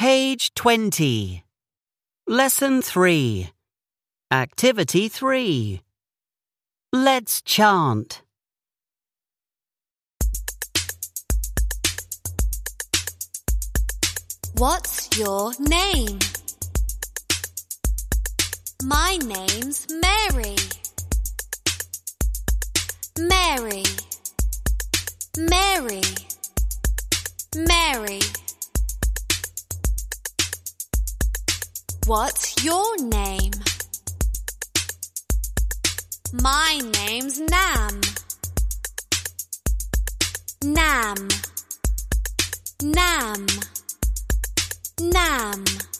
Page 20. Lesson 3. Activity 3. Let's chant. What's your name? My name's Mary. Mary, Mary, Mary. What's your name? My name's Nam. Nam, Nam, Nam.